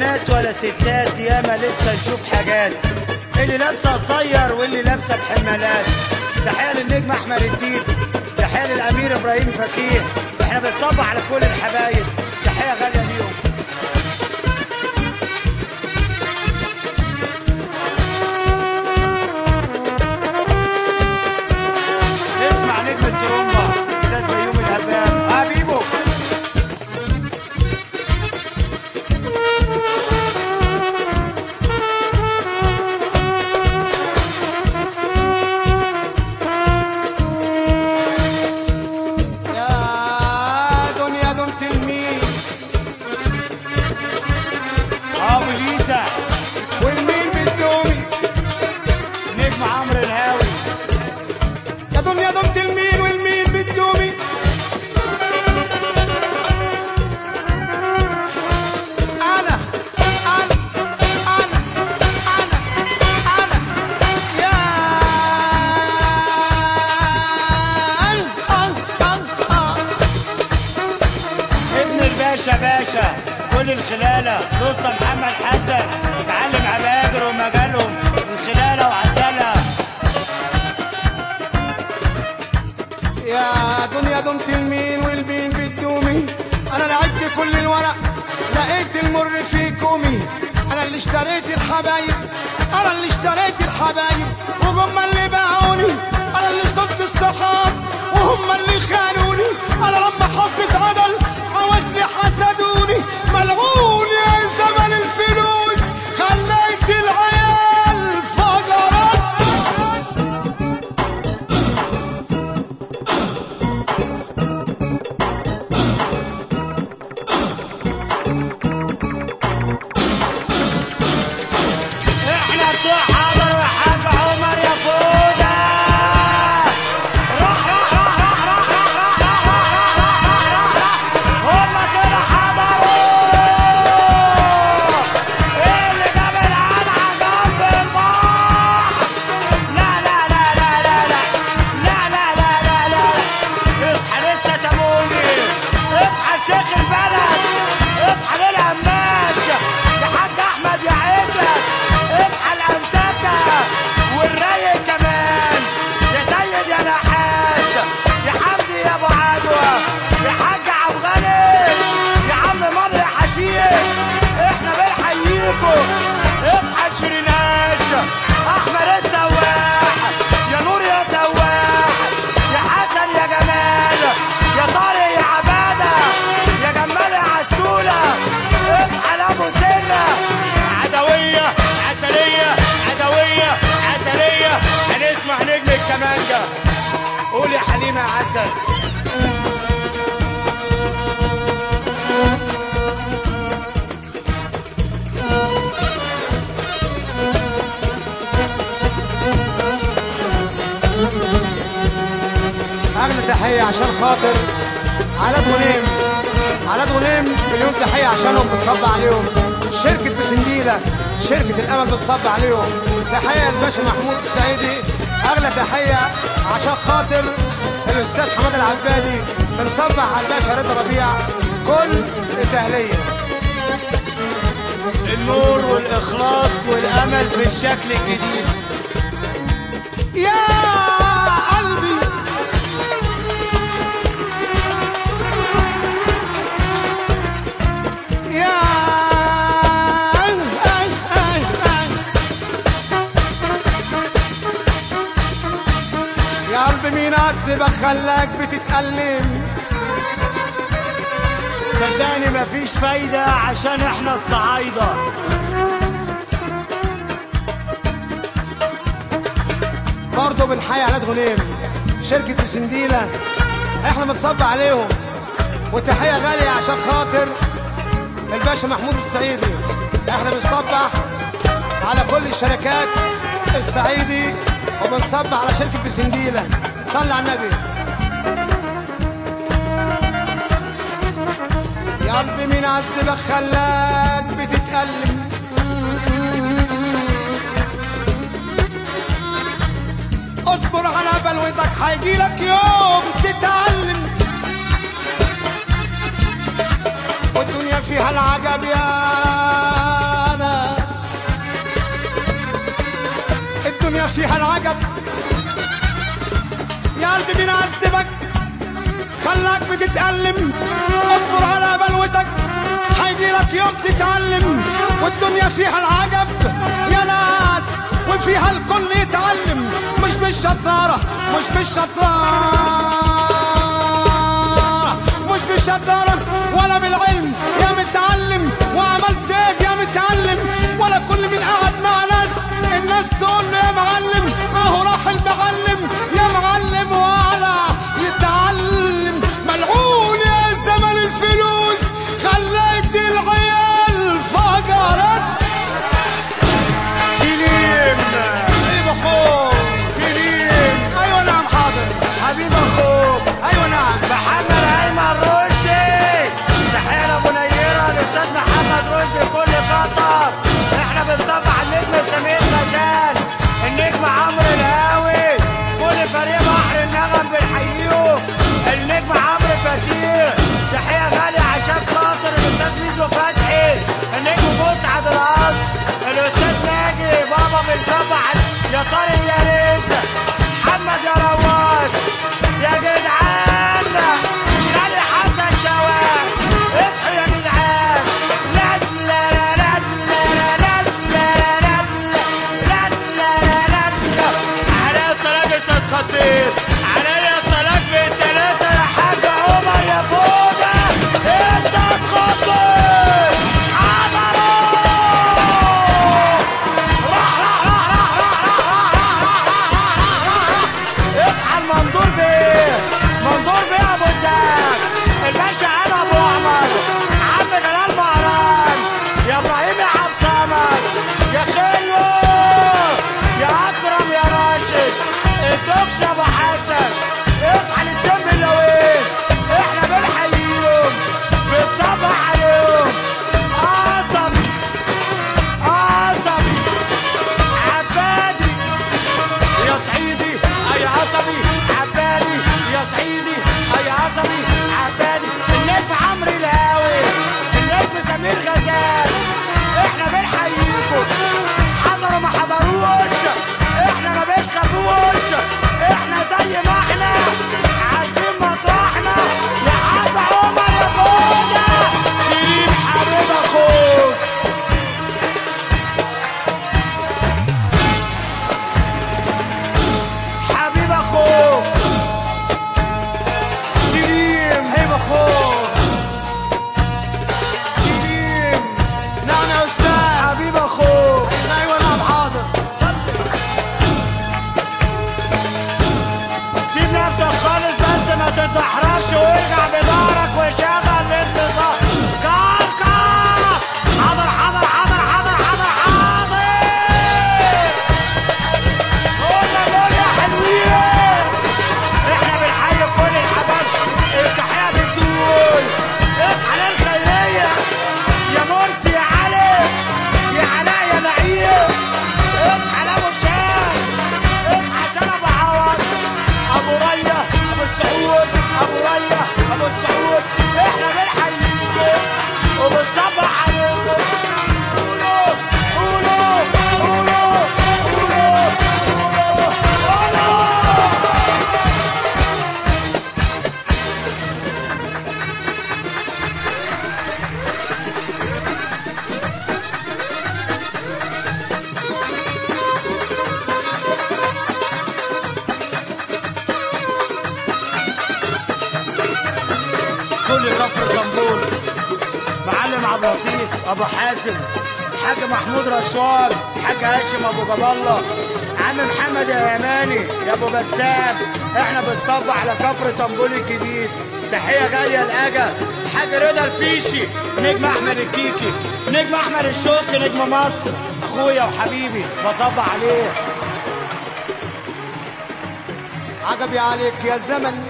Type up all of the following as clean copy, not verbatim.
بنات ولا ستات، ياما لسه نشوف حاجات، اللي لابسه قصير واللي لابسه بحمالات. تحيه للنجم احمد الدين، تحيه للامير ابراهيم فكيه، احنا بنصبح على كل الحبايب، تحيه غاليه ليهم. نسمع نجم الترومبا استاذ بيومي الهبام حبيبه. والمين بدومي نجم عمرو الهاوي. يا دنيا دمت المين والمين بدومي. انا انا انا انا انا يا ابن الباشا باشا كل الخلالة دوستا محمد حسن، اتعلم عبادر ومجالهم الخلالة وعسلة. يا دنيا دمت المين والمين بدومي. انا لعبت كل الورق لقيت المر في كومي. انا اللي اشتريت الحبايب، انا اللي اشتريت الحبايب وهم اللي باعوني. انا اللي صبت الصحاب وهم اللي خانوني. انا لما حصت عدل عوزني حسدوني. ملعون يا زمن الفلوس خليت العيال فجرت. احنا بتوع حضر يا حاج عمر يا فوده. راح راح راح راح راح راح راح راح راح راح راح. هما كده حضروا. ايه اللي جاب القلعه جنب البحر؟ لا لا لا لا لا لا لا لا لا لا لا. اصحى لسه تموني، اصحى لشيخ البلد، اصحى للقماش يا حاج احمد يا عزت، اصحى الانتكه والرايق كمان يا سيد يا نحاس يا حمدي يا ابو عدوى يا حاج عبد الغني يا عم مر يا حشيش. احنا بنحييكم. اصحى لشريناش احمد السواح يا نور يا سواح يا حسن يا جمال يا طارق يا عباده يا جمال يا عسوله. اصحى لابو سنه عدويه عسليه عدويه عسليه. هنسمع نجم الكمانجه. قول يا حليمه يا عسل. اغلى تحيه عشان خاطر علاء غنيم. علاء غنيم مليون تحيه عشانهم بتصب عليهم. شركه بسنديله شركه الامل بتصب عليهم. تحيه للباشا محمود السعيدي. اغلى تحيه عشان خاطر الاستاذ حماد العبادي. بنصبح على الباشا رضا ربيع كل الدهليه. النور والاخلاص والامل في الشكل الجديد. يا قلبي يا يا قلبي مين عذبك خلاك بتتألم. صدقني مفيش فايدة عشان احنا الصعايدة. برضه بنحيي علاء غنيم شركة بسنديلة. احنا بنصب عليهم. والتحية غالية عشان خاطر الباشا محمود السعيدي. احنا بنصبح على كل الشركات السعيدي وبنصبح على شركة بسنديلة. صلي على النبي. يا قلبي مين عذبك خلاك بتتألم. اصبر على بلوتك هيجيلك يوم تتعلم. والدنيا فيها العجب يا الدنيا فيها العجب. يا قلبي مين عذبك خلاك بتتألم؟ اصبر على بلوتك هيجيلك يوم تتعلم. والدنيا فيها العجب يا ناس وفيها الكل يتعلم. مش بالشطارة مش بالشطارة مش بالشطارة ولا بالعلم يا متعلم. وعملت ايه يا متعلم؟ ولا كل من قعد مع ناس الناس تقول له يا معلم اهو راح المعلم يا معلم وعلى يتعلم. ملعون يا زمن الفلوس خليت العيال فجرت. سليم حبيب اخوك سليم. ايوه نعم حاضر. حبيب اخوك ايوه نعم. محمد ايمن رشدي. تحيه لابو نيره الاستاذ محمد رشدي كل قطر. احنا بنصبح النجم سمير غزال، النجم عمرو الهاوي، كل فريق بحر النغم بنحييهم، النجم عمرو فتيح. تحيه غاليه عشان خاطر الاستاذ ميزو فتحي، النجم مسعد القص، الاستاذ ناجي بابا بنصبح يا طارق يا رزق، محمد يا رواش يا جدعان، خالي حسن شوال اصحوا يا جدعان. لا لا لا لا لا لا لا لا لا لا. عليا الطلاق انت اتخطيت، عليا الطلاق بالتلاتة يا حاج عمر يا فودة انت اتخطيت. حضروا راح اصحى المنظور بيه، منظور بيه ابو الدهب، الباشا انا ابو عمر، عم جلال مهران، يا ابراهيم يا عبد صمد، يا خلو، يا اكرم يا راشد، الدكش ابو حسن، اصحى للسم اللوين، احنا بنحييهم بنصبح عليهم. عصبي عصبي عبادي يا صعيدي اي عصبي عبادي يا صعيدي اي عصبي عبادي. النجم عمرو الهاوي، النجم سمير غزال، احنا بنحييكم. حضروا ما حضروش احنا ما بنخافوش، احنا زي ما احنا عايزين مطرحنا. يا حاج عمر يا فوده سليم حبيب اخوك. حبيب اخوك سليم. حبيب اخوك سليم. نعم يا استاذ. حبيب اخوك ايوه نعم حاضر. سيب نفسك خالص بس ما تتدحرجش وارجع بظهرك وشغل الانتصار. كاكا حاضر حاضر حاضر حاضر حاضر حاضر. قولنا دول يا حلوين، احنا بنحيي كل الحبايب. التحيه بتقول اصحى للخيريه يا مرسي يا علي يا علاء يا نعيم، اصحى لابو شام، اصحى عشان ابو عوض، ابو ريا ابو السعود، ابو ريا ابو السعود. احنا بنحييكم وبنصبح عليكم. قولوا قولوا قولوا قولوا قولوا قولوا. كل كفر طنبول، معلم عبد اللطيف ابو حازم، حاج محمود رشوان، حاج هاشم ابو جاب الله، عم محمد يا يماني يا ابو بسام. احنا بنصبح على كفر طنبول الجديد. تحيه غاليه لاجا حاج رضا الفيشي، نجم احمد الكيكي، نجم احمد الشوقي، نجم مصر، اخويا وحبيبي بصبح عليه. عجبي عليك يا زمن.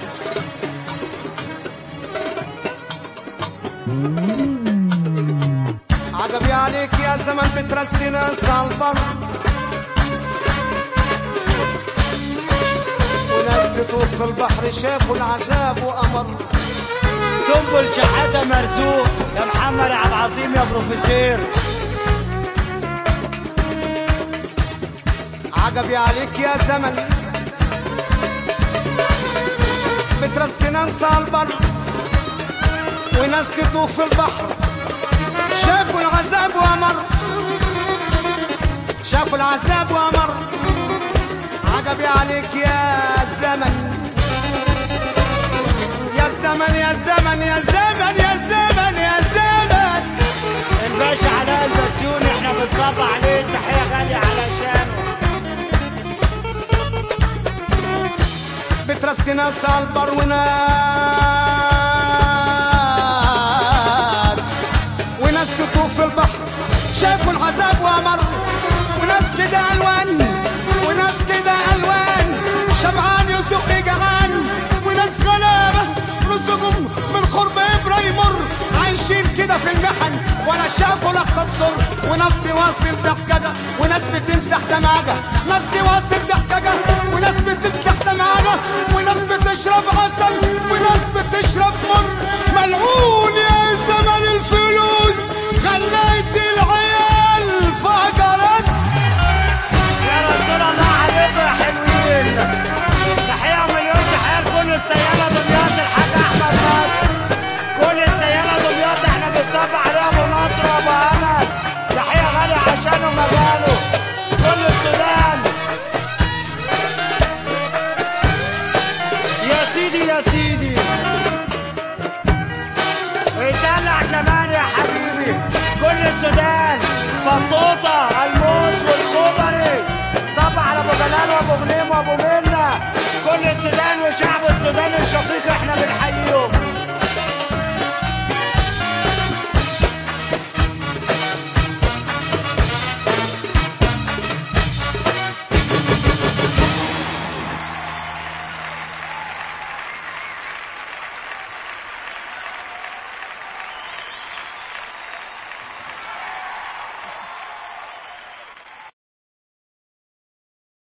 عجبي عليك يا زمن بترسي ناس على البر وناس تطوف في البحر شافوا العذاب وأمر. سنبل شحاتة مرزوق يا محمد عبد العظيم يا بروفيسور. عجبي عليك يا زمن بترسي ناس على البر وناس تطوف في البحر شافوا العذاب وامر شافوا العذاب وامر عجبي عليك يا زمن يا زمن يا زمن يا زمن يا زمن يا زمن الباشا علاء البسيوني احنا بنصب عليه تحية غالية علشانه. بترسي ناس على البر وناس تطوف في البحر شافوا العذاب وامر وناس كده الوان وناس كده الوان شبعان يزق جعان وناس غلابه رزقهم من خرب ابراهيم مر عايشين كده في المحن ولا شافوا لحظه السر وناس تواصل ضحكجه وناس بتمسح دمعجه ناس تواصل ضحكجه وناس بتمسح دمعجه وناس بتشرب عسل وناس بتشرب مر ملعون يا زمن الفلوس خليت العيال فجرت. يا رسول الله عليكم يا حلوين. تحية مليون تحية لكل السيارة دمياط الحاج أحمد نصر كل السيارة دمياط احنا بنصب عليها أبو نصر وأبو أمل تحية غالية عشانه مجاله كل السودان. يا سيدي يا سيدي اتدلع كمان يا حبيبي كل السودان فطوطة الموش والخضري صب على ابو جلال وابو غنيم وابو منة كل السودان وشعب السودان الشقيق احنا بنحييه.